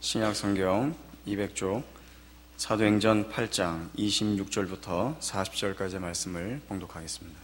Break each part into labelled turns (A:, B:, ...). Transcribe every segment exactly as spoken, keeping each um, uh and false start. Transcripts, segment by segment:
A: 신약성경 이백 쪽 사도행전 팔 장 이십육 절부터 사십 절까지의 말씀을 봉독하겠습니다.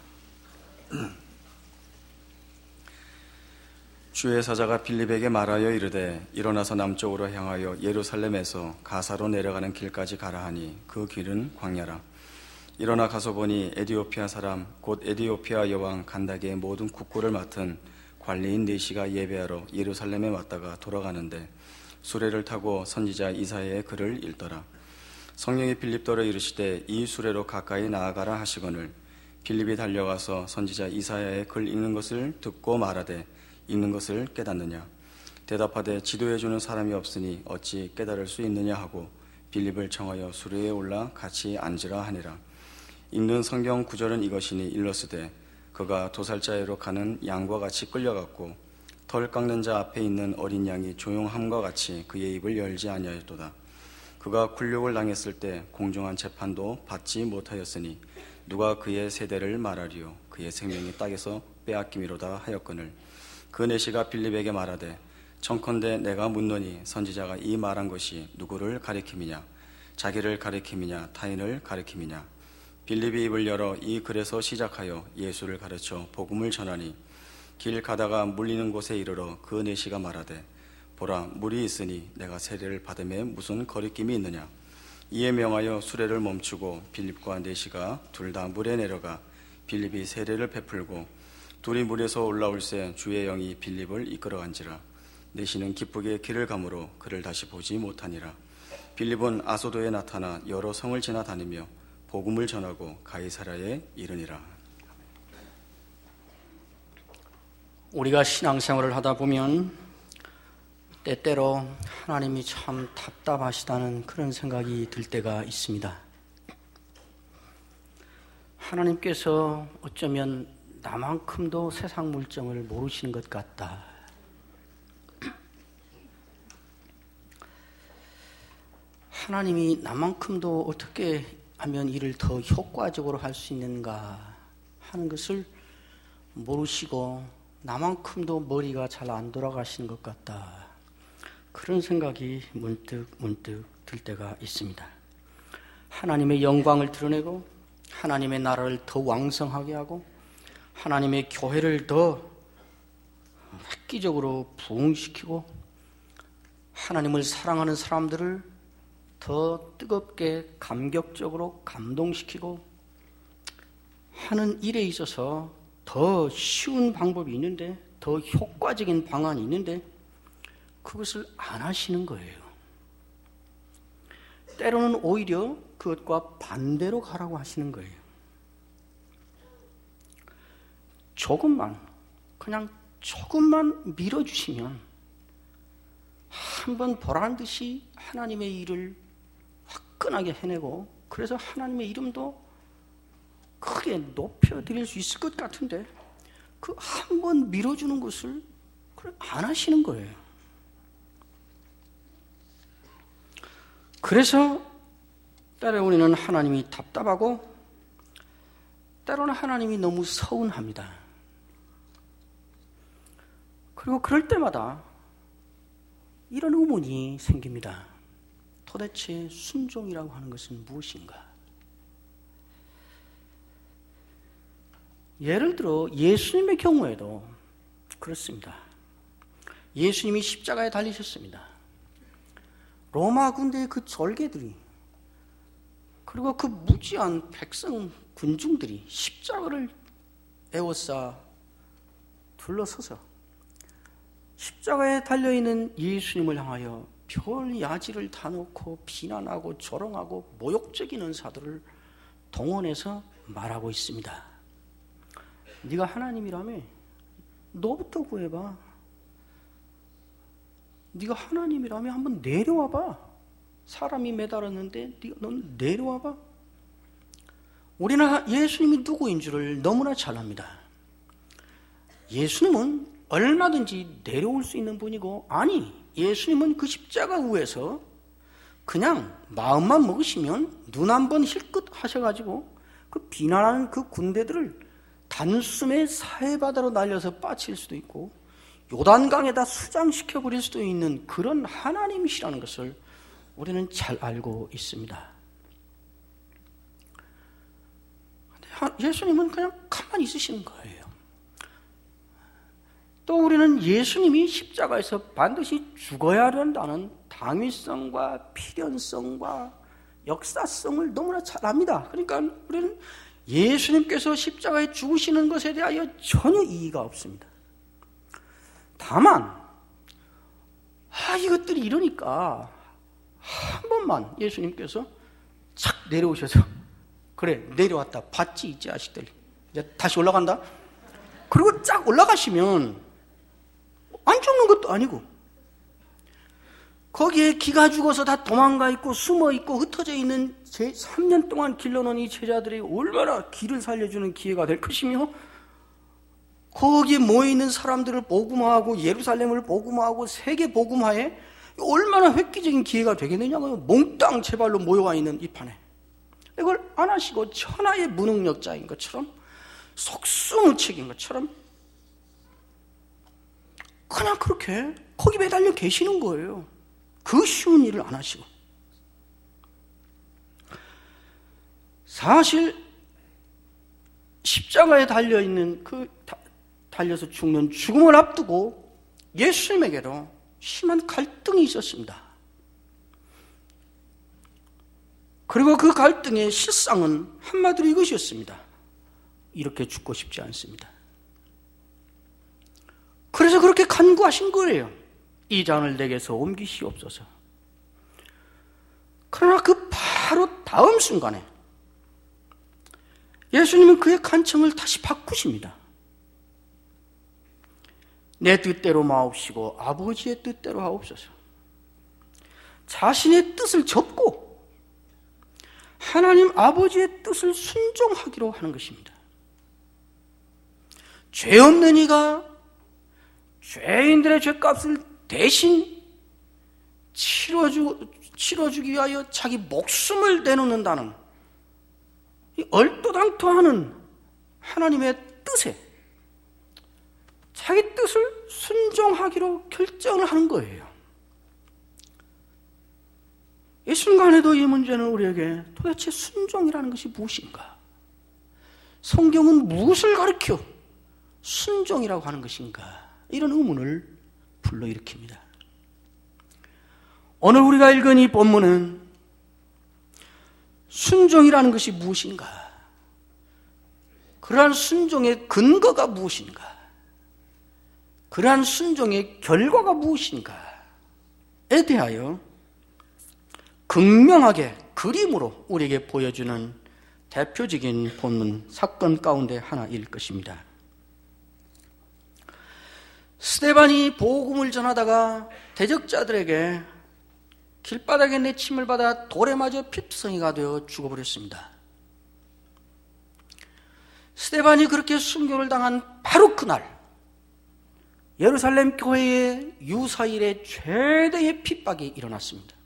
A: 주의 사자가 빌립에게 말하여 이르되 일어나서 남쪽으로 향하여 예루살렘에서 가사로 내려가는 길까지 가라 하니 그 길은 광야라. 일어나 가서 보니 에디오피아 사람 곧 에디오피아 여왕 간다게의 모든 국고를 맡은 관리인 네시가 예배하러 예루살렘에 왔다가 돌아가는데 수레를 타고 선지자 이사야의 글을 읽더라. 성령이 빌립더러 이르시되 이 수레로 가까이 나아가라 하시거늘 빌립이 달려가서 선지자 이사야의 글 읽는 것을 듣고 말하되 읽는 것을 깨닫느냐. 대답하되 지도해주는 사람이 없으니 어찌 깨달을 수 있느냐 하고 빌립을 청하여 수레에 올라 같이 앉으라 하니라. 읽는 성경 구절은 이것이니 일러스되 그가 도살자애로 가는 양과 같이 끌려갔고 털 깎는 자 앞에 있는 어린 양이 조용함과 같이 그의 입을 열지 아니하였도다. 그가 굴욕을 당했을 때 공정한 재판도 받지 못하였으니 누가 그의 세대를 말하리요. 그의 생명이 땅에서 빼앗김이로다 하였거늘 그 네시가 빌립에게 말하되 청컨대 내가 묻노니 선지자가 이 말한 것이 누구를 가리킴이냐, 자기를 가리킴이냐, 타인을 가리킴이냐. 빌립이 입을 열어 이 글에서 시작하여 예수를 가르쳐 복음을 전하니 길 가다가 물리는 곳에 이르러 그 네시가 말하되 보라 물이 있으니 내가 세례를 받음에 무슨 거리낌이 있느냐. 이에 명하여 수레를 멈추고 빌립과 네시가 둘 다 물에 내려가 빌립이 세례를 베풀고 둘이 물에서 올라올새 주의 영이 빌립을 이끌어간지라. 네시는 기쁘게 길을 가므로 그를 다시 보지 못하니라. 빌립은 아소도에 나타나 여러 성을 지나다니며 복음을 전하고 가이사랴에 이르니라.
B: 우리가 신앙생활을 하다 보면 때때로 하나님이 참 답답하시다는 그런 생각이 들 때가 있습니다. 하나님께서 어쩌면 나만큼도 세상 물정을 모르시는 것 같다. 하나님이 나만큼도 어떻게 하면 일을 더 효과적으로 할 수 있는가 하는 것을 모르시고 나만큼도 머리가 잘 안 돌아가시는 것 같다. 그런 생각이 문득 문득 들 때가 있습니다. 하나님의 영광을 드러내고 하나님의 나라를 더 왕성하게 하고 하나님의 교회를 더 획기적으로 부흥시키고 하나님을 사랑하는 사람들을 더 뜨겁게 감격적으로 감동시키고 하는 일에 있어서 더 쉬운 방법이 있는데 더 효과적인 방안이 있는데 그것을 안 하시는 거예요. 때로는 오히려 그것과 반대로 가라고 하시는 거예요. 조금만, 그냥 조금만 밀어주시면 한번 보라는 듯이 하나님의 일을 화끈하게 해내고 그래서 하나님의 이름도 크게 높여드릴 수 있을 것 같은데 그 한 번 밀어주는 것을 안 하시는 거예요. 그래서 때로 우리는 하나님이 답답하고 때로는 하나님이 너무 서운합니다. 그리고 그럴 때마다 이런 의문이 생깁니다. 도대체 순종이라고 하는 것은 무엇인가? 예를 들어 예수님의 경우에도 그렇습니다. 예수님이 십자가에 달리셨습니다. 로마 군대의 그 졸개들이 그리고 그 무지한 백성 군중들이 십자가를 에워싸 둘러서서 십자가에 달려있는 예수님을 향하여 별 야지를 다 놓고 비난하고 조롱하고 모욕적인 은사들을 동원해서 말하고 있습니다. 네가 하나님이라며 너부터 구해봐. 네가 하나님이라며 한번 내려와봐. 사람이 매달았는데 넌 내려와봐. 우리는 예수님이 누구인 줄을 너무나 잘 압니다. 예수님은 얼마든지 내려올 수 있는 분이고, 아니 예수님은 그 십자가 위에서 그냥 마음만 먹으시면 눈 한 번 힐끗 하셔가지고 그 비난하는 그 군대들을 단숨에 사해바다로 날려서 빠칠 수도 있고 요단강에다 수장시켜 버릴 수도 있는 그런 하나님이시라는 것을 우리는 잘 알고 있습니다. 예수님은 그냥 가만히 있으시는 거예요. 또 우리는 예수님이 십자가에서 반드시 죽어야 한다는 당위성과 필연성과 역사성을 너무나 잘 압니다. 그러니까 우리는 예수님께서 십자가에 죽으시는 것에 대하여 전혀 이의가 없습니다. 다만 아 이것들이 이러니까 한 번만 예수님께서 착 내려오셔서 그래 내려왔다 봤지 이 자식들 이제 다시 올라간다. 그리고 쫙 올라가시면 안 죽는 것도 아니고 거기에 기가 죽어서 다 도망가 있고 숨어 있고 흩어져 있는 삼 년 동안 길러놓은 이 제자들이 얼마나 기를 살려주는 기회가 될 것이며 거기에 모여있는 사람들을 복음화하고 예루살렘을 복음화하고 세계 복음화에 얼마나 획기적인 기회가 되겠느냐고요. 몽땅 제발로 모여와 있는 이 판에 이걸 안 하시고 천하의 무능력자인 것처럼 속수무책인 것처럼 그냥 그렇게 거기 매달려 계시는 거예요. 그 쉬운 일을 안 하시고. 사실 십자가에 달려있는 그 다, 달려서 죽는 죽음을 앞두고 예수님에게도 심한 갈등이 있었습니다. 그리고 그 갈등의 실상은 한마디로 이것이었습니다. 이렇게 죽고 싶지 않습니다. 그래서 그렇게 간구하신 거예요. 이 잔을 내게서 옮기시옵소서. 그러나 그 바로 다음 순간에 예수님은 그의 간청을 다시 바꾸십니다. 내 뜻대로 마옵시고 아버지의 뜻대로 하옵소서. 자신의 뜻을 접고 하나님 아버지의 뜻을 순종하기로 하는 것입니다. 죄 없는 이가 죄인들의 죄값을 대신 치러주, 치러주기 위하여 자기 목숨을 내놓는다는 이 얼토당토하는 하나님의 뜻에 자기 뜻을 순종하기로 결정을 하는 거예요. 이 순간에도 이 문제는 우리에게 도대체 순종이라는 것이 무엇인가? 성경은 무엇을 가르쳐 순종이라고 하는 것인가? 이런 의문을 불러일으킵니다. 오늘 우리가 읽은 이 본문은 순종이라는 것이 무엇인가? 그러한 순종의 근거가 무엇인가? 그러한 순종의 결과가 무엇인가에 대하여 극명하게 그림으로 우리에게 보여주는 대표적인 본문 사건 가운데 하나일 것입니다. 스데반이 복음을 전하다가 대적자들에게 길바닥에 내침을 받아 돌에 맞아 핍성이가 되어 죽어버렸습니다. 스데반이 그렇게 순교를 당한 바로 그날 예루살렘 교회의 유사일의 최대의 핍박이 일어났습니다.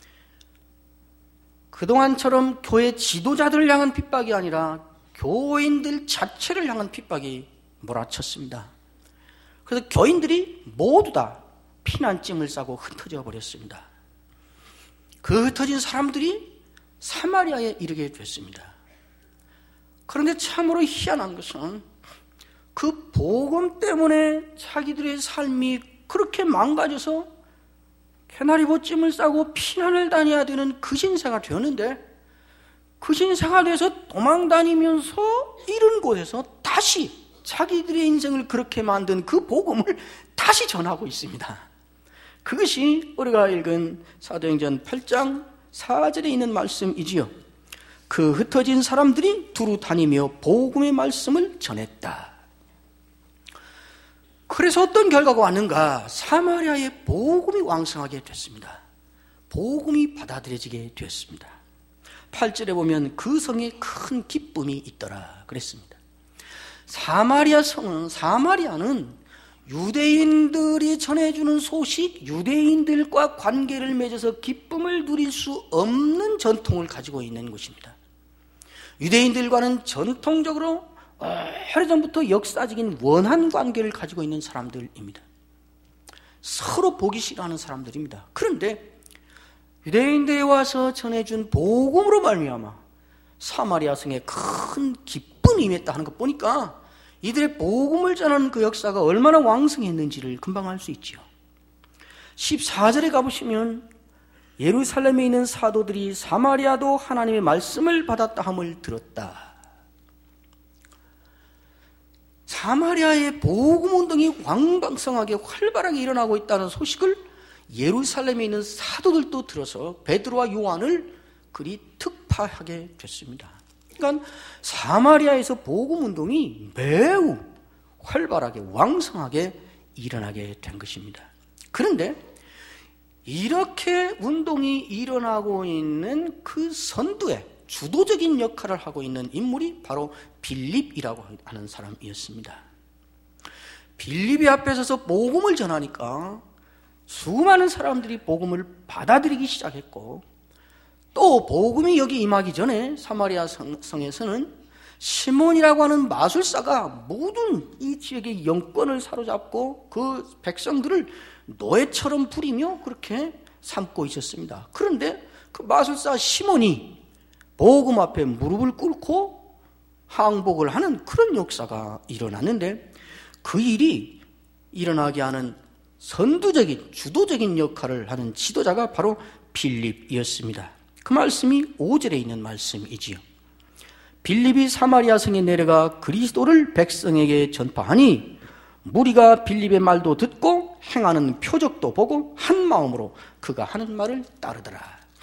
B: 그동안처럼 교회 지도자들을 향한 핍박이 아니라 교인들 자체를 향한 핍박이 몰아쳤습니다. 그래서 교인들이 모두 다 피난짐을 싸고 흩어져 버렸습니다. 그 흩어진 사람들이 사마리아에 이르게 됐습니다. 그런데 참으로 희한한 것은 그 복음 때문에 자기들의 삶이 그렇게 망가져서 개나리봇짐을 싸고 피난을 다녀야 되는 그 신세가 되었는데 그 신세가 돼서 도망다니면서 이런 곳에서 다시 자기들의 인생을 그렇게 만든 그 복음을 다시 전하고 있습니다. 그것이 우리가 읽은 사도행전 팔 장 사 절에 있는 말씀이지요. 그 흩어진 사람들이 두루 다니며 복음의 말씀을 전했다. 그래서 어떤 결과가 왔는가? 사마리아의 복음이 왕성하게 됐습니다. 복음이 받아들여지게 됐습니다. 팔 절에 보면 그 성에 큰 기쁨이 있더라 그랬습니다. 사마리아 성은, 사마리아는 유대인들이 전해주는 소식, 유대인들과 관계를 맺어서 기쁨을 누릴 수 없는 전통을 가지고 있는 곳입니다. 유대인들과는 전통적으로 오래전부터 역사적인 원한 관계를 가지고 있는 사람들입니다. 서로 보기 싫어하는 사람들입니다. 그런데 유대인들에 와서 전해준 복음으로 말미암아 사마리아 성에 큰 기쁨이 임했다 하는 것 보니까 이들의 복음을 전하는 그 역사가 얼마나 왕성했는지를 금방 알 수 있죠. 십사 절에 가보시면 예루살렘에 있는 사도들이 사마리아도 하나님의 말씀을 받았다 함을 들었다. 사마리아의 복음운동이 왕방성하게 활발하게 일어나고 있다는 소식을 예루살렘에 있는 사도들도 들어서 베드로와 요한을 그리 특파하게 됐습니다. 그러니까 사마리아에서 복음운동이 매우 활발하게 왕성하게 일어나게 된 것입니다. 그런데 이렇게 운동이 일어나고 있는 그 선두에 주도적인 역할을 하고 있는 인물이 바로 빌립이라고 하는 사람이었습니다. 빌립이 앞에 서서 복음을 전하니까 수많은 사람들이 복음을 받아들이기 시작했고, 또 복음이 여기 임하기 전에 사마리아 성, 성에서는 시몬이라고 하는 마술사가 모든 이 지역의 영권을 사로잡고 그 백성들을 노예처럼 부리며 그렇게 삼고 있었습니다. 그런데 그 마술사 시몬이 복음 앞에 무릎을 꿇고 항복을 하는 그런 역사가 일어났는데, 그 일이 일어나게 하는 선두적인 주도적인 역할을 하는 지도자가 바로 빌립이었습니다. 그 말씀이 오 절에 있는 말씀이지요. 빌립이 사마리아 성에 내려가 그리스도를 백성에게 전파하니 무리가 빌립의 말도 듣고 행하는 표적도 보고 한 마음으로 그가 하는 말을 따르더라.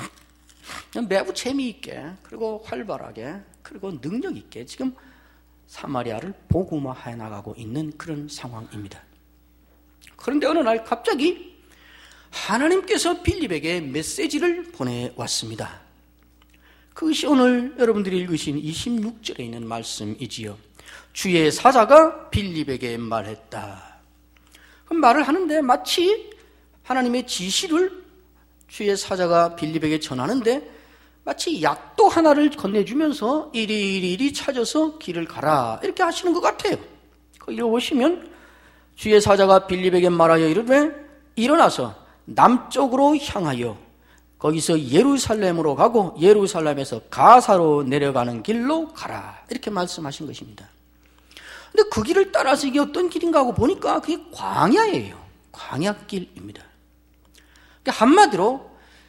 B: 매우 재미있게 그리고 활발하게 그리고 능력 있게 지금 사마리아를 복음화해 나가고 있는 그런 상황입니다. 그런데 어느 날 갑자기 하나님께서 빌립에게 메시지를 보내왔습니다. 그것이 오늘 여러분들이 읽으신 이십육 절에 있는 말씀이지요. 주의 사자가 빌립에게 말했다. 그럼 말을 하는데 마치 하나님의 지시를 주의 사자가 빌립에게 전하는데 마치 약도 하나를 건네주면서 이리 이리 이리 찾아서 길을 가라 이렇게 하시는 것 같아요. 거기 보시면 주의 사자가 빌립에게 말하여 이르되 일어나서 남쪽으로 향하여 거기서 예루살렘으로 가고 예루살렘에서 가사로 내려가는 길로 가라 이렇게 말씀하신 것입니다. 근데 그 길을 따라서 이게 어떤 길인가 하고 보니까 그게 광야예요. 광야길입니다. 그러니까 한마디로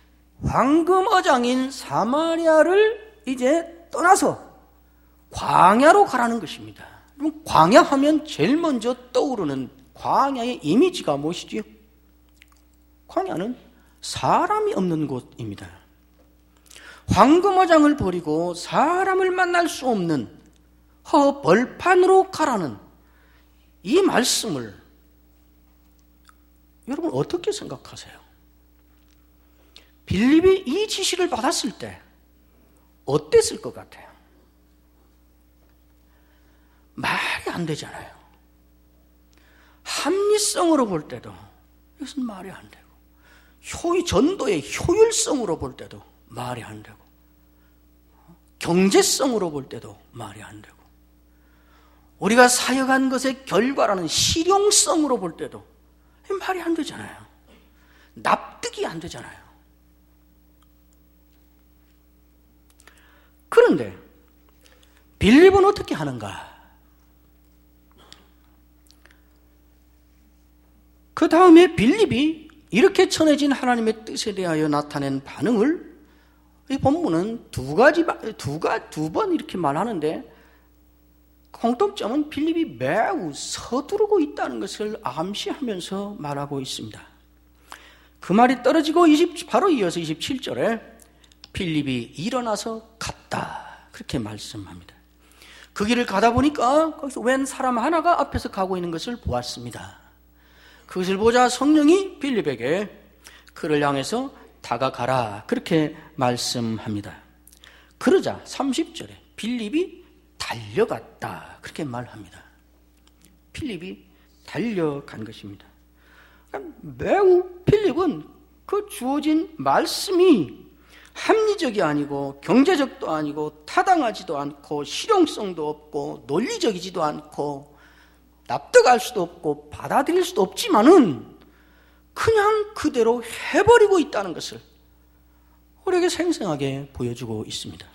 B: 황금어장인 사마리아를 이제 떠나서 광야로 가라는 것입니다. 그럼 광야 하면 제일 먼저 떠오르는 광야의 이미지가 무엇이지요? 광야는 사람이 없는 곳입니다. 황금어장을 버리고 사람을 만날 수 없는 허벌판으로 가라는 이 말씀을 여러분 어떻게 생각하세요? 빌립이 이 지시를 받았을 때 어땠을 것 같아요? 말이 안 되잖아요. 합리성으로 볼 때도 이것은 말이 안 되고, 효, 전도의 효율성으로 볼 때도 말이 안 되고, 경제성으로 볼 때도 말이 안 되고, 우리가 사역한 것의 결과라는 실용성으로 볼 때도 말이 안 되잖아요. 납득이 안 되잖아요. 그런데 빌립은 어떻게 하는가? 그 다음에 빌립이 이렇게 전해진 하나님의 뜻에 대하여 나타낸 반응을 이 본문은 두 가지, 두 가, 두 번 이렇게 말하는데 공통점은 빌립이 매우 서두르고 있다는 것을 암시하면서 말하고 있습니다. 그 말이 떨어지고 이십, 바로 이어서 이십칠 절에 빌립이 일어나서 갔다 그렇게 말씀합니다. 그 길을 가다 보니까 거기서 웬 사람 하나가 앞에서 가고 있는 것을 보았습니다. 그것을 보자 성령이 빌립에게 그를 향해서 다가가라 그렇게 말씀합니다. 그러자 삼십 절에 빌립이 달려갔다 그렇게 말합니다. 빌립이 달려간 것입니다. 그러니까 매우 빌립은 그 주어진 말씀이 합리적이 아니고 경제적도 아니고 타당하지도 않고 실용성도 없고 논리적이지도 않고 납득할 수도 없고 받아들일 수도 없지만은 그냥 그대로 해버리고 있다는 것을 우리에게 생생하게 보여주고 있습니다.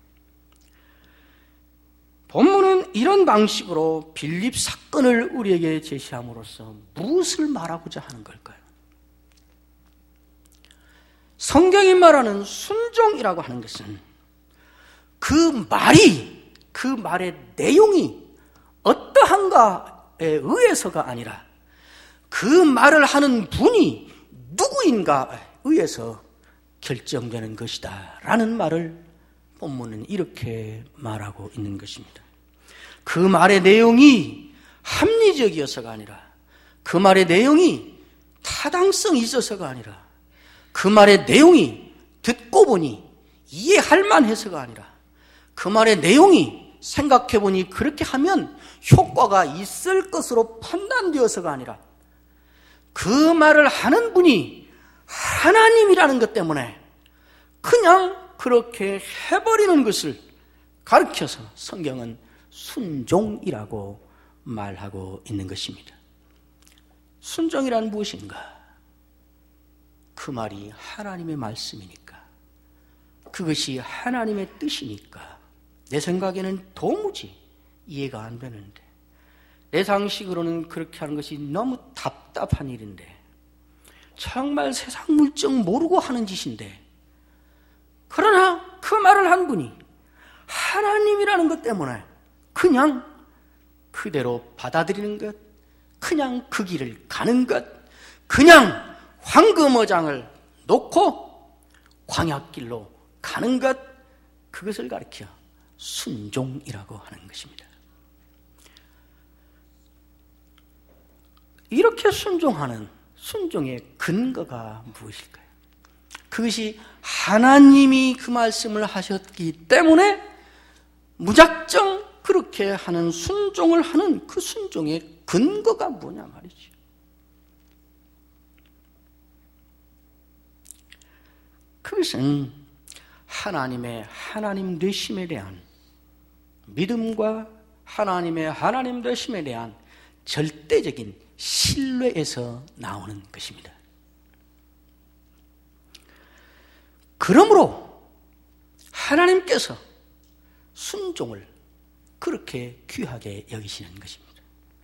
B: 본문은 이런 방식으로 빌립 사건을 우리에게 제시함으로써 무엇을 말하고자 하는 걸까요? 성경이 말하는 순종이라고 하는 것은 그 말이, 그 말의 내용이 어떠한가에 의해서가 아니라 그 말을 하는 분이 누구인가에 의해서 결정되는 것이다 라는 말을 본문은 이렇게 말하고 있는 것입니다. 그 말의 내용이 합리적이어서가 아니라, 그 말의 내용이 타당성이 있어서가 아니라, 그 말의 내용이 듣고 보니 이해할 만해서가 아니라, 그 말의 내용이 생각해 보니 그렇게 하면 효과가 있을 것으로 판단되어서가 아니라, 그 말을 하는 분이 하나님이라는 것 때문에 그냥 그렇게 해버리는 것을 가르쳐서 성경은 순종이라고 말하고 있는 것입니다. 순종이란 무엇인가? 그 말이 하나님의 말씀이니까, 그것이 하나님의 뜻이니까 내 생각에는 도무지 이해가 안 되는데, 내 상식으로는 그렇게 하는 것이 너무 답답한 일인데, 정말 세상 물정 모르고 하는 짓인데, 그러나 그 말을 한 분이 하나님이라는 것 때문에 그냥 그대로 받아들이는 것, 그냥 그 길을 가는 것, 그냥 황금어장을 놓고 광야길로 가는 것, 그것을 가리켜 순종이라고 하는 것입니다. 이렇게 순종하는 순종의 근거가 무엇일까요? 그것이 하나님이 그 말씀을 하셨기 때문에 무작정 그렇게 하는 순종을 하는 그 순종의 근거가 뭐냐 말이죠. 그것은 하나님의 하나님 되심에 대한 믿음과 하나님의 하나님 되심에 대한 절대적인 신뢰에서 나오는 것입니다. 그러므로 하나님께서 순종을 그렇게 귀하게 여기시는 것입니다.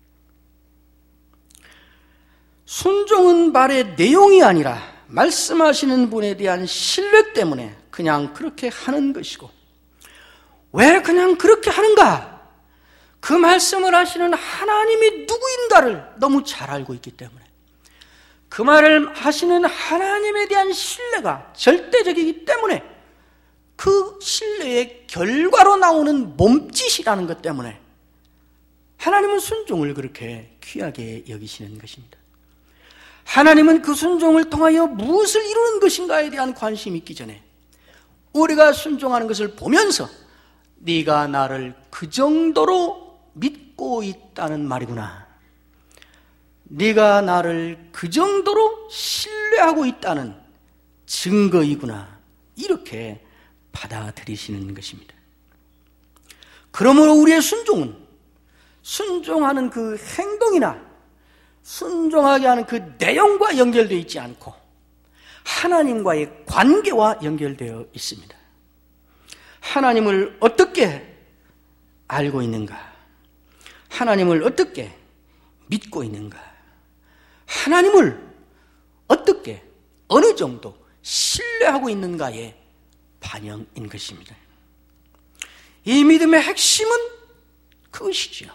B: 순종은 말의 내용이 아니라 말씀하시는 분에 대한 신뢰 때문에 그냥 그렇게 하는 것이고, 왜 그냥 그렇게 하는가? 그 말씀을 하시는 하나님이 누구인가를 너무 잘 알고 있기 때문에, 그 말을 하시는 하나님에 대한 신뢰가 절대적이기 때문에, 그 신뢰의 결과로 나오는 몸짓이라는 것 때문에 하나님은 순종을 그렇게 귀하게 여기시는 것입니다. 하나님은 그 순종을 통하여 무엇을 이루는 것인가에 대한 관심이 있기 전에 우리가 순종하는 것을 보면서 네가 나를 그 정도로 믿고 있다는 말이구나, 네가 나를 그 정도로 신뢰하고 있다는 증거이구나, 이렇게 받아들이시는 것입니다. 그러므로 우리의 순종은 순종하는 그 행동이나 순종하게 하는 그 내용과 연결되어 있지 않고 하나님과의 관계와 연결되어 있습니다. 하나님을 어떻게 알고 있는가? 하나님을 어떻게 믿고 있는가? 하나님을 어떻게, 어느 정도 신뢰하고 있는가의 반영인 것입니다. 이 믿음의 핵심은 그것이지요.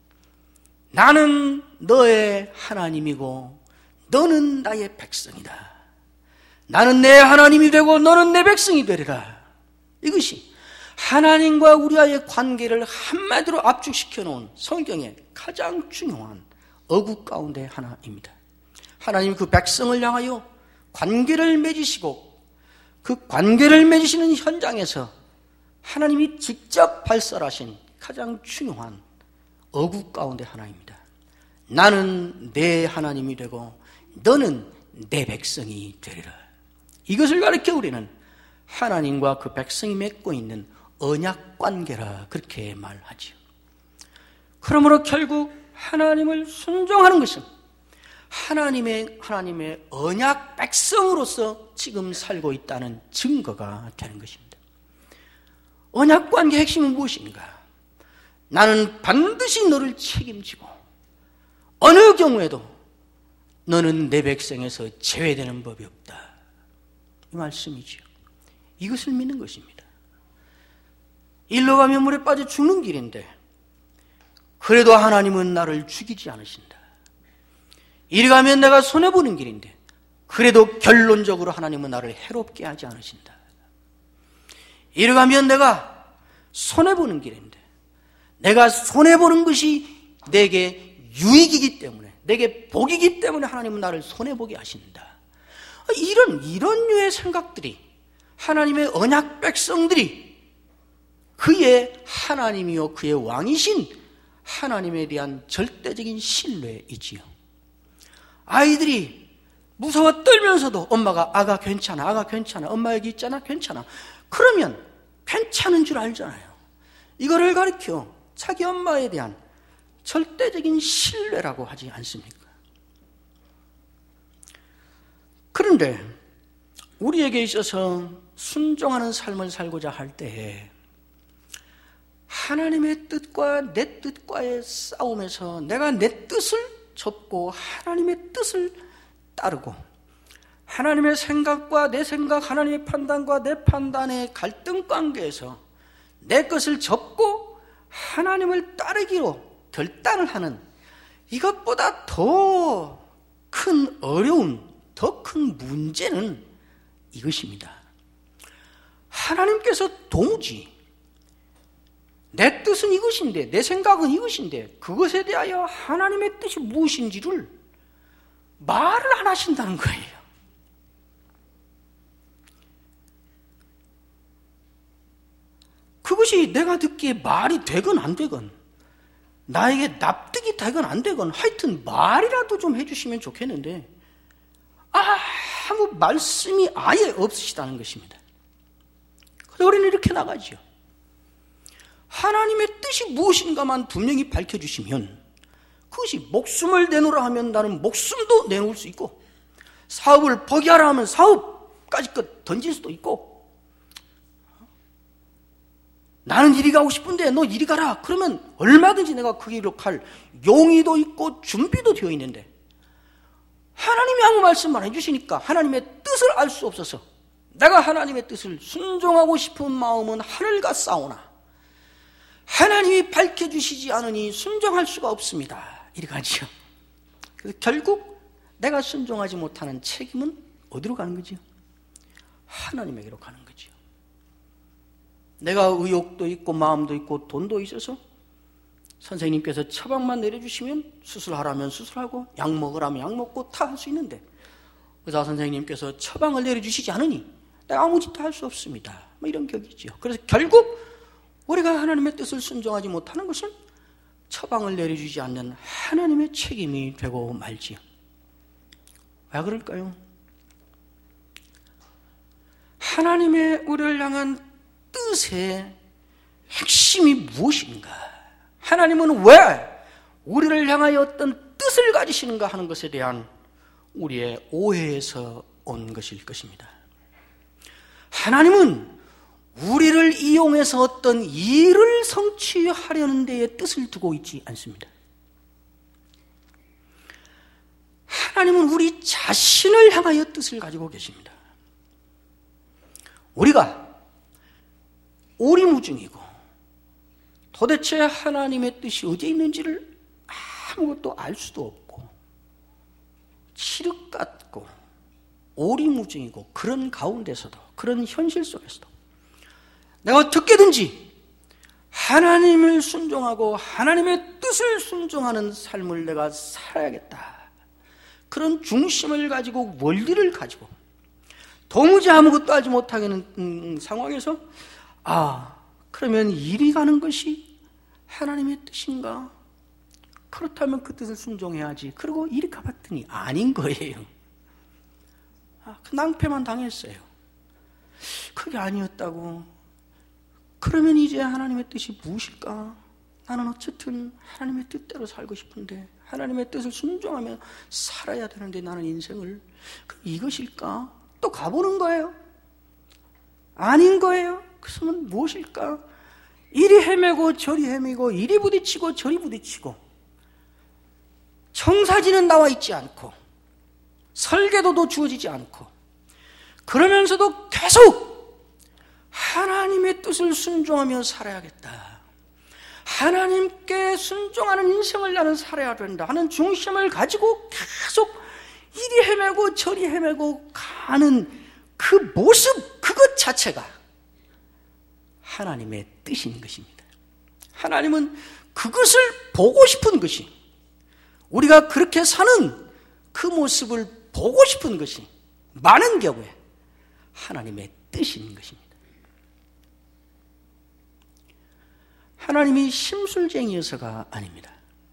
B: 나는 너의 하나님이고 너는 나의 백성이다. 나는 내 하나님이 되고 너는 내 백성이 되리라. 이것이 하나님과 우리와의 관계를 한마디로 압축시켜 놓은 성경의 가장 중요한 어구 가운데 하나입니다. 하나님 그 백성을 향하여 관계를 맺으시고 그 관계를 맺으시는 현장에서 하나님이 직접 발설하신 가장 중요한 어구 가운데 하나입니다. 나는 내 하나님이 되고 너는 내 백성이 되리라. 이것을 가리켜 우리는 하나님과 그 백성이 맺고 있는 언약 관계라 그렇게 말하지요. 그러므로 결국 하나님을 순종하는 것은 하나님의, 하나님의 언약 백성으로서 지금 살고 있다는 증거가 되는 것입니다. 언약 관계의 핵심은 무엇인가? 나는 반드시 너를 책임지고 어느 경우에도 너는 내 백성에서 제외되는 법이 없다. 이 말씀이죠. 이것을 믿는 것입니다. 일로 가면 물에 빠져 죽는 길인데 그래도 하나님은 나를 죽이지 않으신다. 이리 가면 내가 손해보는 길인데 그래도 결론적으로 하나님은 나를 해롭게 하지 않으신다. 이리 가면 내가 손해보는 길인데 내가 손해보는 것이 내게 유익이기 때문에, 내게 복이기 때문에 하나님은 나를 손해보게 하신다. 이런 이런 류의 생각들이 하나님의 언약 백성들이 그의 하나님이요 그의 왕이신 하나님에 대한 절대적인 신뢰이지요. 아이들이 무서워 떨면서도 엄마가 아가 괜찮아, 아가 괜찮아, 엄마 여기 있잖아, 괜찮아. 그러면 괜찮은 줄 알잖아요. 이거를 가리켜 자기 엄마에 대한 절대적인 신뢰라고 하지 않습니까? 그런데 우리에게 있어서 순종하는 삶을 살고자 할 때에 하나님의 뜻과 내 뜻과의 싸움에서 내가 내 뜻을 접고 하나님의 뜻을 따르고 하나님의 생각과 내 생각, 하나님의 판단과 내 판단의 갈등 관계에서 내 것을 접고 하나님을 따르기로 결단을 하는 이것보다 더 큰 어려움, 더 큰 문제는 이것입니다. 하나님께서 도무지 내 뜻은 이것인데, 내 생각은 이것인데 그것에 대하여 하나님의 뜻이 무엇인지를 말을 안 하신다는 거예요. 그것이 내가 듣기에 말이 되건 안 되건 나에게 납득이 되건 안 되건 하여튼 말이라도 좀 해주시면 좋겠는데 아무 말씀이 아예 없으시다는 것입니다. 그래서 우리는 이렇게 나가죠. 하나님의 뜻이 무엇인가만 분명히 밝혀주시면 그것이 목숨을 내놓으라 하면 나는 목숨도 내놓을 수 있고 사업을 포기하라 하면 사업까지 것 던질 수도 있고 나는 이리 가고 싶은데 너 이리 가라 그러면 얼마든지 내가 그 길로 갈 용의도 있고 준비도 되어 있는데 하나님이 아무 말씀만 해주시니까 하나님의 뜻을 알 수 없어서 내가 하나님의 뜻을 순종하고 싶은 마음은 하늘과 싸우나 하나님이 밝혀주시지 않으니 순종할 수가 없습니다. 이리 가지요. 그래서 결국 내가 순종하지 못하는 책임은 어디로 가는 거지요? 하나님에게로 가는 거지요. 내가 의욕도 있고 마음도 있고 돈도 있어서 선생님께서 처방만 내려주시면 수술하라면 수술하고 약 먹으라면 약 먹고 다 할 수 있는데 의사 선생님께서 처방을 내려주시지 않으니 내가 아무 짓도 할 수 없습니다. 뭐 이런 격이죠. 그래서 결국 우리가 하나님의 뜻을 순종하지 못하는 것은 처방을 내려주지 않는 하나님의 책임이 되고 말지요. 왜 그럴까요? 하나님의 우리를 향한 뜻의 핵심이 무엇인가? 하나님은 왜 우리를 향하여 어떤 뜻을 가지시는가 하는 것에 대한 우리의 오해에서 온 것일 것입니다. 하나님은 우리를 이용해서 어떤 일을 성취하려는 데에 뜻을 두고 있지 않습니다. 하나님은 우리 자신을 향하여 뜻을 가지고 계십니다. 우리가 오리무중이고 도대체 하나님의 뜻이 어디에 있는지를 아무것도 알 수도 없고 칠흑 같고 오리무중이고 그런 가운데서도 그런 현실 속에서도 내가 어떻게든지 하나님을 순종하고 하나님의 뜻을 순종하는 삶을 내가 살아야겠다. 그런 중심을 가지고 원리를 가지고 도무지 아무것도 알지 못하는 상황에서 아, 그러면 이리 가는 것이 하나님의 뜻인가? 그렇다면 그 뜻을 순종해야지. 그리고 이리 가봤더니 아닌 거예요. 아, 그 낭패만 당했어요. 그게 아니었다고. 그러면 이제 하나님의 뜻이 무엇일까? 나는 어쨌든 하나님의 뜻대로 살고 싶은데 하나님의 뜻을 순종하며 살아야 되는데 나는 인생을 그럼 이것일까? 또 가보는 거예요. 아닌 거예요. 그것은 무엇일까? 이리 헤매고 저리 헤매고 이리 부딪히고 저리 부딪히고 청사진은 나와 있지 않고 설계도도 주어지지 않고 그러면서도 계속 하나님의 뜻을 순종하며 살아야겠다. 하나님께 순종하는 인생을 나는 살아야 된다 하는 중심을 가지고 계속 이리 헤매고 저리 헤매고 가는 그 모습 그것 자체가 하나님의 뜻인 것입니다. 하나님은 그것을 보고 싶은 것이 우리가 그렇게 사는 그 모습을 보고 싶은 것이 많은 경우에 하나님의 뜻인 것입니다. 하나님이 심술쟁이여서가 아닙니다.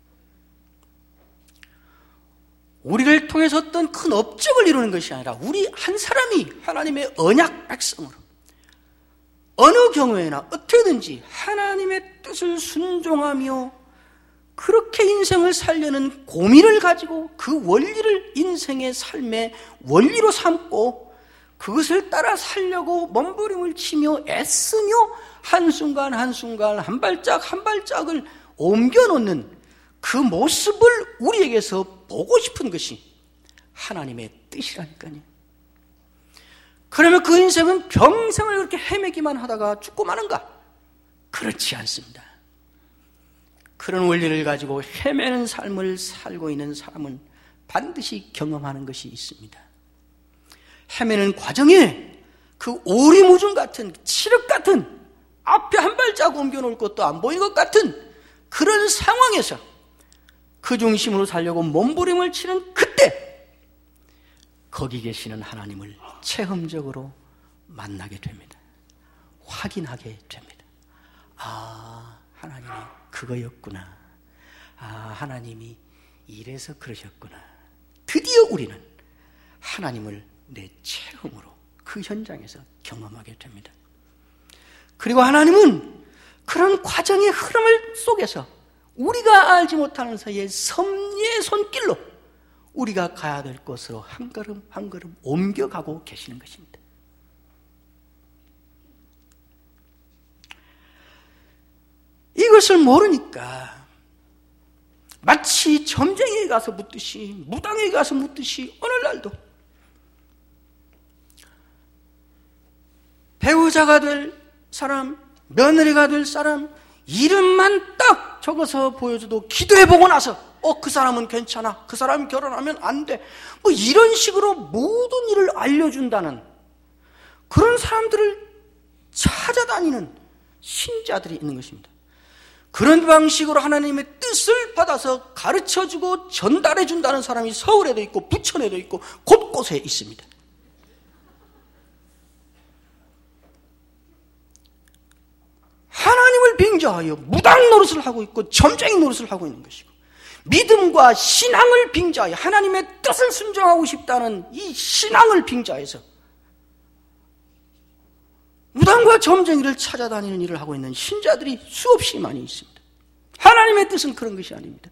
B: 우리를 통해서 어떤 큰 업적을 이루는 것이 아니라 우리 한 사람이 하나님의 언약 백성으로 어느 경우에나 어떻게든지 하나님의 뜻을 순종하며 그렇게 인생을 살려는 고민을 가지고 그 원리를 인생의 삶의 원리로 삼고 그것을 따라 살려고 몸부림을 치며 애쓰며 한순간 한순간 한 발짝 한 발짝을 옮겨놓는 그 모습을 우리에게서 보고 싶은 것이 하나님의 뜻이라니까요. 그러면 그 인생은 평생을 그렇게 헤매기만 하다가 죽고 마는가? 그렇지 않습니다. 그런 원리를 가지고 헤매는 삶을 살고 있는 사람은 반드시 경험하는 것이 있습니다. 헤매는 과정에 그 오리무중 같은 칠흑 같은 앞에 한 발자국 옮겨놓을 것도 안 보이는 것 같은 그런 상황에서 그 중심으로 살려고 몸부림을 치는 그때 거기 계시는 하나님을 체험적으로 만나게 됩니다. 확인하게 됩니다. 아, 하나님이 그거였구나. 아, 하나님이 이래서 그러셨구나. 드디어 우리는 하나님을 내 체험으로 그 현장에서 경험하게 됩니다. 그리고 하나님은 그런 과정의 흐름을 속에서 우리가 알지 못하는 사이에 섭리의 손길로 우리가 가야 될 곳으로 한 걸음 한 걸음 옮겨가고 계시는 것입니다. 이것을 모르니까 마치 점쟁이에 가서 묻듯이 무당에 가서 묻듯이 오늘날도 배우자가 될 사람, 며느리가 될 사람 이름만 딱 적어서 보여줘도 기도해보고 나서 어, 그 사람은 괜찮아, 그 사람 결혼하면 안 돼, 뭐 이런 식으로 모든 일을 알려준다는 그런 사람들을 찾아다니는 신자들이 있는 것입니다. 그런 방식으로 하나님의 뜻을 받아서 가르쳐주고 전달해준다는 사람이 서울에도 있고 부천에도 있고 곳곳에 있습니다. 하나님을 빙자하여 무당 노릇을 하고 있고 점쟁이 노릇을 하고 있는 것이고 믿음과 신앙을 빙자하여 하나님의 뜻을 순종하고 싶다는 이 신앙을 빙자해서 무당과 점쟁이를 찾아다니는 일을 하고 있는 신자들이 수없이 많이 있습니다. 하나님의 뜻은 그런 것이 아닙니다.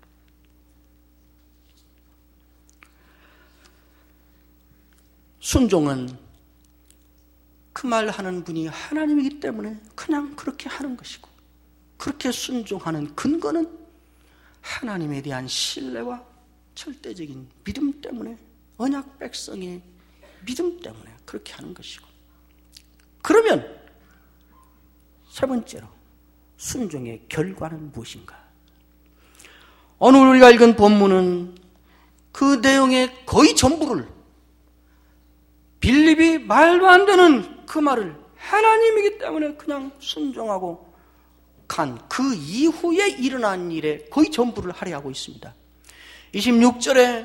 B: 순종은 그 말 하는 분이 하나님이기 때문에 그냥 그렇게 하는 것이고 그렇게 순종하는 근거는 하나님에 대한 신뢰와 절대적인 믿음 때문에 언약 백성의 믿음 때문에 그렇게 하는 것이고 그러면 세 번째로 순종의 결과는 무엇인가? 오늘 우리가 읽은 본문은 그 내용의 거의 전부를 빌립이 말도 안 되는 그 말을 하나님이기 때문에 그냥 순종하고 간 그 이후에 일어난 일에 거의 전부를 할애하고 있습니다. 이십육 절에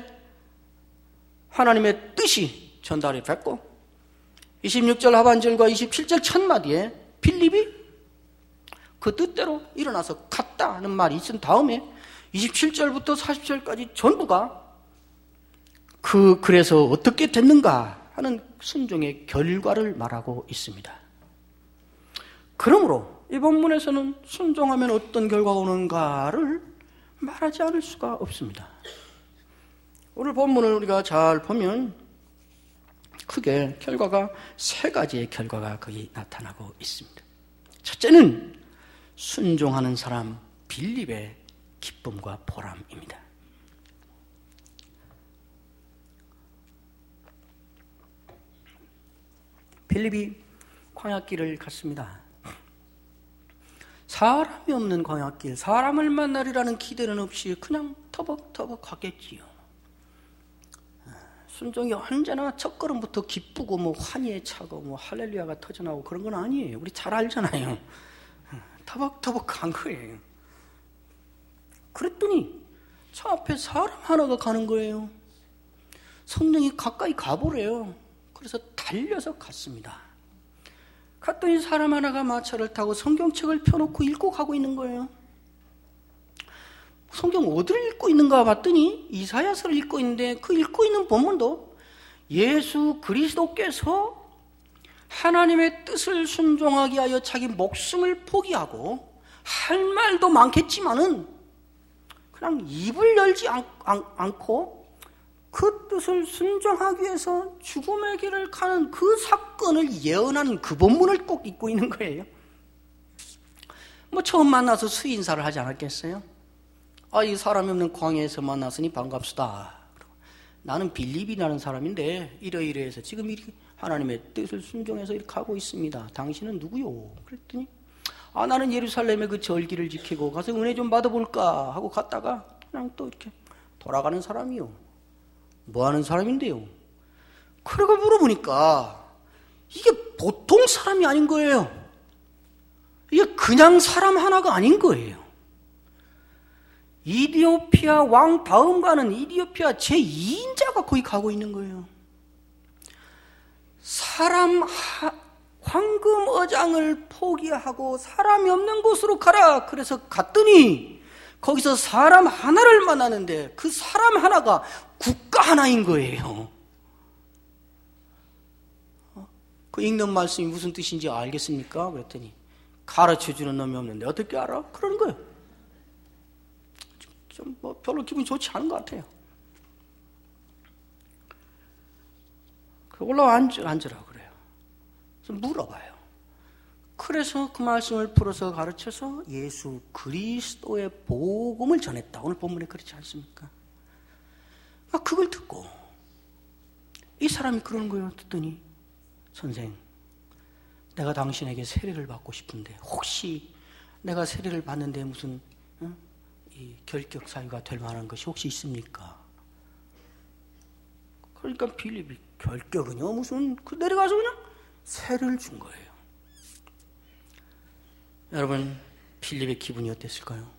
B: 하나님의 뜻이 전달이 됐고 이십육 절 하반절과 이십칠 절 첫마디에 빌립이 그 뜻대로 일어나서 갔다 하는 말이 있은 다음에 이십칠 절부터 사십 절까지 전부가 그 그래서 어떻게 됐는가 하는 순종의 결과를 말하고 있습니다. 그러므로 이 본문에서는 순종하면 어떤 결과가 오는가를 말하지 않을 수가 없습니다. 오늘 본문을 우리가 잘 보면 크게 결과가 세 가지의 결과가 거기 나타나고 있습니다. 첫째는 순종하는 사람 빌립의 기쁨과 보람입니다. 빌립이 광야길을 갔습니다. 사람이 없는 광야길, 사람을 만나리라는 기대는 없이 그냥 터벅터벅 갔겠지요. 순종이 언제나 첫걸음부터 기쁘고 뭐 환희에 차고 뭐 할렐루야가 터져나오고 그런 건 아니에요. 우리 잘 알잖아요. 터벅터벅 간 거예요. 그랬더니 저 앞에 사람 하나가 가는 거예요. 성령이 가까이 가보래요. 그래서 달려서 갔습니다. 갔더니 사람 하나가 마차를 타고 성경책을 펴놓고 읽고 가고 있는 거예요. 성경 어디를 읽고 있는가 봤더니 이사야서를 읽고 있는데 그 읽고 있는 본문도 예수 그리스도께서 하나님의 뜻을 순종하기 위하여 자기 목숨을 포기하고 할 말도 많겠지만은 그냥 입을 열지 않, 않, 않고 그 뜻을 순종하기 위해서 죽음의 길을 가는 그 사건을 예언하는 그 본문을 꼭 읽고 있는 거예요. 뭐 처음 만나서 수인사를 하지 않았겠어요? 아, 이 사람이 없는 광야에서 만났으니 반갑수다. 나는 빌립이라는 사람인데 이러이러해서 지금 이렇게 하나님의 뜻을 순종해서 이렇게 하고 있습니다. 당신은 누구요? 그랬더니 아, 나는 예루살렘의 그 절기를 지키고 가서 은혜 좀 받아볼까 하고 갔다가 그냥 또 이렇게 돌아가는 사람이요. 뭐 하는 사람인데요? 그러고 물어보니까 이게 보통 사람이 아닌 거예요. 이게 그냥 사람 하나가 아닌 거예요. 이디오피아 왕 다음 가는 이디오피아 제이 인자가 거기 가고 있는 거예요. 사람 하, 황금 어장을 포기하고 사람이 없는 곳으로 가라. 그래서 갔더니 거기서 사람 하나를 만나는데 그 사람 하나가 국가 하나인 거예요. 그 읽는 말씀이 무슨 뜻인지 알겠습니까? 그랬더니 가르쳐주는 놈이 없는데 어떻게 알아? 그러는 거예요. 좀 뭐 별로 기분 좋지 않은 것 같아요. 올라와 앉으라, 앉으라 그래요. 그래서 물어봐요. 그래서 그 말씀을 풀어서 가르쳐서 예수 그리스도의 복음을 전했다. 오늘 본문에 그렇지 않습니까? 막 그걸 듣고 이 사람이 그러는 거예요. 듣더니 선생, 내가 당신에게 세례를 받고 싶은데 혹시 내가 세례를 받는데 무슨 어? 이 결격 사유가 될 만한 것이 혹시 있습니까? 그러니까 빌립이 결격은요 무슨 그 내려가서 그냥 세례를 준 거예요. 여러분 빌립의 기분이 어땠을까요?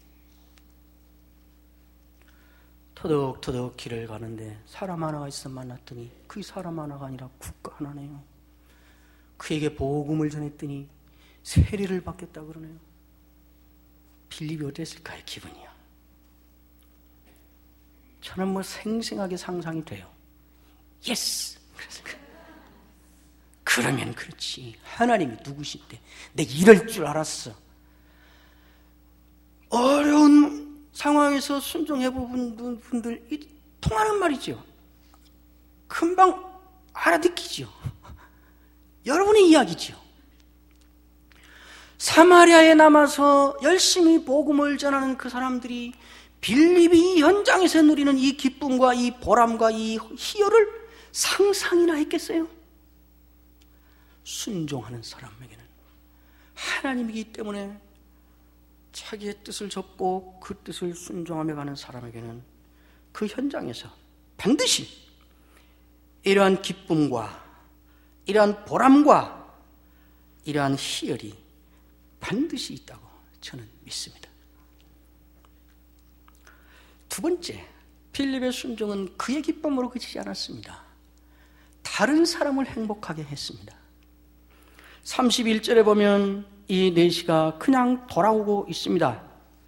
B: 터덕터덕 길을 가는데 사람 하나가 있어 만났더니 그 사람 하나가 아니라 국가 하나네요. 그에게 복음을 전했더니 세례를 받겠다 그러네요. 빌립이 어땠을까요? 기분이요. 저는 뭐 생생하게 상상이 돼요. 예스! 그러면 그렇지. 하나님이 누구신데 내 이럴 줄 알았어. 어려운 상황에서 순종해본 분들 이 통하는 말이죠. 금방 알아듣기죠. 여러분의 이야기죠. 사마리아에 남아서 열심히 복음을 전하는 그 사람들이 빌립이 이 현장에서 누리는 이 기쁨과 이 보람과 이 희열을 상상이나 했겠어요? 순종하는 사람에게는 하나님이기 때문에 자기의 뜻을 접고 그 뜻을 순종하며 가는 사람에게는 그 현장에서 반드시 이러한 기쁨과 이러한 보람과 이러한 희열이 반드시 있다고 저는 믿습니다. 두 번째, 빌립의 순종은 그의 기쁨으로 그치지 않았습니다. 다른 사람을 행복하게 했습니다. 삼십일 절에 보면 이 내시가 그냥 돌아오고 있습니다.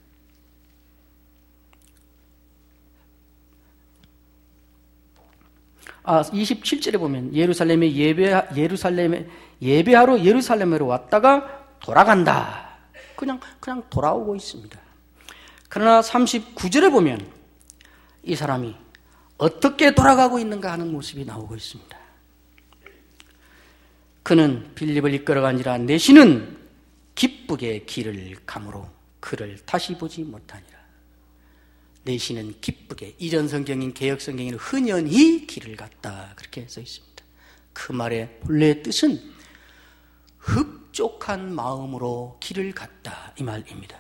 B: 아, 이십칠 절에 보면 예루살렘에 예배 예루살렘에 예배하러 예루살렘으로 왔다가 돌아간다. 그냥 그냥 돌아오고 있습니다. 그러나 삼십구 절에 보면 이 사람이 어떻게 돌아가고 있는가 하는 모습이 나오고 있습니다. 그는 빌립을 이끌어간지라 내시는 기쁘게 길을 가므로 그를 다시 보지 못하니라. 내시는 기쁘게, 이전 성경인 개역 성경에는 흔연히 길을 갔다 그렇게 써 있습니다. 그 말의 본래의 뜻은 흡족한 마음으로 길을 갔다 이 말입니다.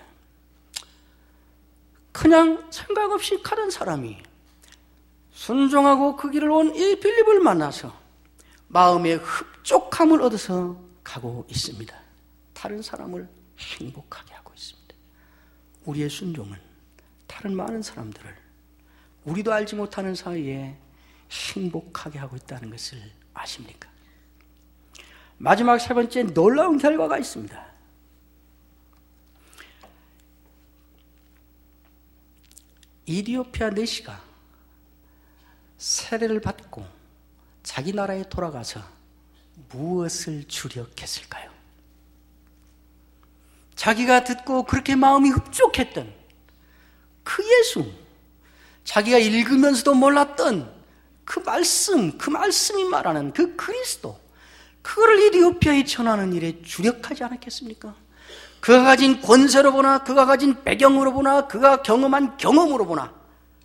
B: 그냥 생각 없이 가던 사람이 순종하고 그 길을 온 이 빌립을 만나서 마음의 흡족함을 얻어서 가고 있습니다. 다른 사람을 행복하게 하고 있습니다. 우리의 순종은 다른 많은 사람들을 우리도 알지 못하는 사이에 행복하게 하고 있다는 것을 아십니까? 마지막 세 번째 놀라운 결과가 있습니다. 이디오피아 내시가 세례를 받고 자기 나라에 돌아가서 무엇을 주력했을까요? 자기가 듣고 그렇게 마음이 흡족했던 그 예수, 자기가 읽으면서도 몰랐던 그 말씀, 그 말씀이 말하는 그 그리스도, 그거를 이디오피아에 전하는 일에 주력하지 않았겠습니까? 그가 가진 권세로 보나, 그가 가진 배경으로 보나, 그가 경험한 경험으로 보나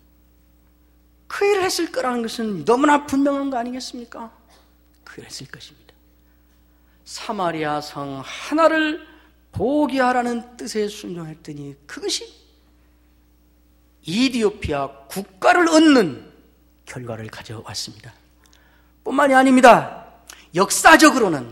B: 그 일을 했을 거라는 것은 너무나 분명한 거 아니겠습니까? 그 일을 했을 것입니다. 사마리아 성 하나를 보게 하라는 뜻에 순종했더니 그것이 이디오피아 국가를 얻는 결과를 가져왔습니다. 뿐만이 아닙니다. 역사적으로는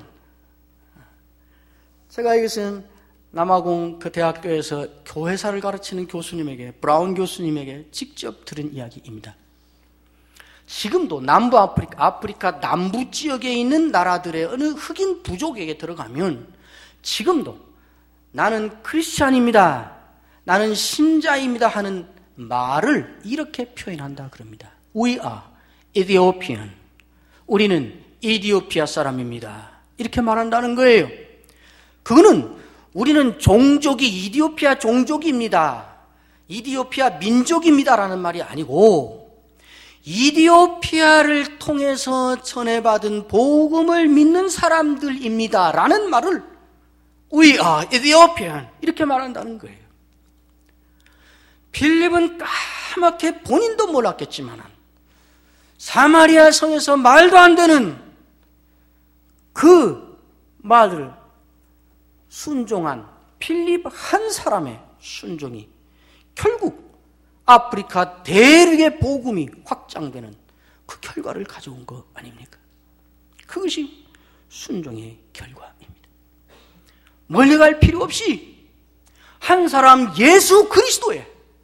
B: 제가 이것은 남아공 그 대학교에서 교회사를 가르치는 교수님에게, 브라운 교수님에게 직접 들은 이야기입니다. 지금도 남부 아프리카, 아프리카 남부 지역에 있는 나라들의 어느 흑인 부족에게 들어가면 지금도 나는 크리스찬입니다, 나는 신자입니다 하는 말을 이렇게 표현한다 그럽니다. We are Ethiopian. 우리는 이디오피아 사람입니다. 이렇게 말한다는 거예요. 그거는 우리는 종족이 이디오피아 종족입니다, 이디오피아 민족입니다라는 말이 아니고 이디오피아를 통해서 전해받은 복음을 믿는 사람들입니다라는 말을 We are Ethiopian 이렇게 말한다는 거예요. 빌립은 까맣게 본인도 몰랐겠지만 사마리아 성에서 말도 안 되는 그 말을 순종한 빌립 한 사람의 순종이 결국 아프리카 대륙의 복음이 확장되는 그 결과를 가져온 거 아닙니까? 그것이 순종의 결과입니다. 멀리 갈 필요 없이 한 사람 예수 그리스도의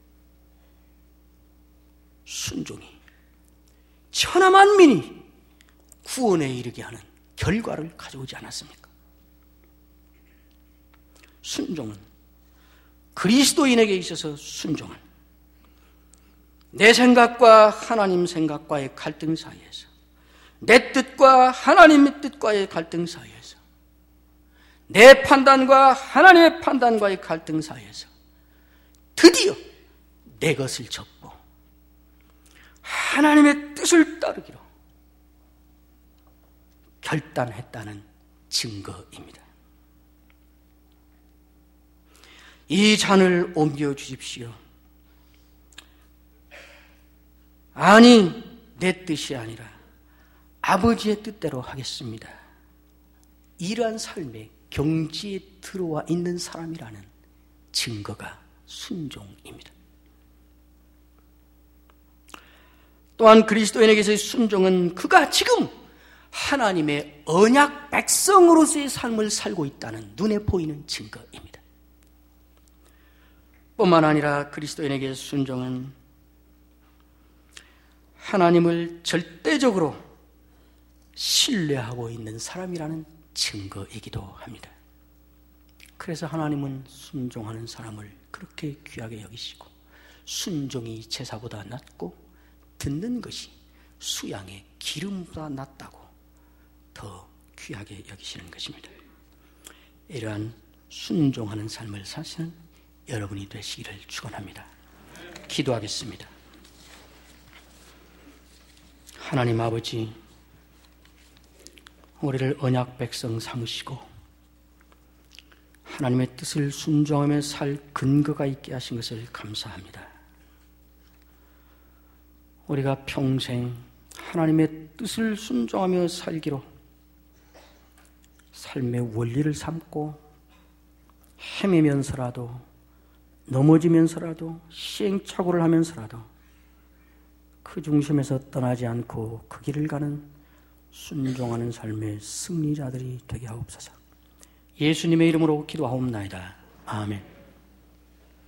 B: 순종이 천하 만민이 구원에 이르게 하는 결과를 가져오지 않았습니까? 순종은 그리스도인에게 있어서 순종은 내 생각과 하나님 생각과의 갈등 사이에서, 내 뜻과 하나님의 뜻과의 갈등 사이에서, 내 판단과 하나님의 판단과의 갈등 사이에서 드디어 내 것을 접고 하나님의 뜻을 따르기로 결단했다는 증거입니다. 이 잔을 옮겨 주십시오. 아니, 내 뜻이 아니라 아버지의 뜻대로 하겠습니다. 이러한 삶의 경지에 들어와 있는 사람이라는 증거가 순종입니다. 또한 그리스도인에게서의 순종은 그가 지금 하나님의 언약 백성으로서의 삶을 살고 있다는 눈에 보이는 증거입니다. 뿐만 아니라 그리스도인에게 순종은 하나님을 절대적으로 신뢰하고 있는 사람이라는 증거이기도 합니다. 그래서 하나님은 순종하는 사람을 그렇게 귀하게 여기시고 순종이 제사보다 낫고 듣는 것이 수양의 기름보다 낫다고 더 귀하게 여기시는 것입니다. 이러한 순종하는 삶을 사시는 여러분이 되시기를 축원합니다. 기도하겠습니다. 하나님 아버지, 우리를 언약 백성 삼으시고 하나님의 뜻을 순종하며 살 근거가 있게 하신 것을 감사합니다. 우리가 평생 하나님의 뜻을 순종하며 살기로 삶의 원리를 삼고 헤매면서라도 넘어지면서라도 시행착오를 하면서라도 그 중심에서 떠나지 않고 그 길을 가는 순종하는 삶의 승리자들이 되게 하옵소서. 예수님의 이름으로 기도하옵나이다. 아멘.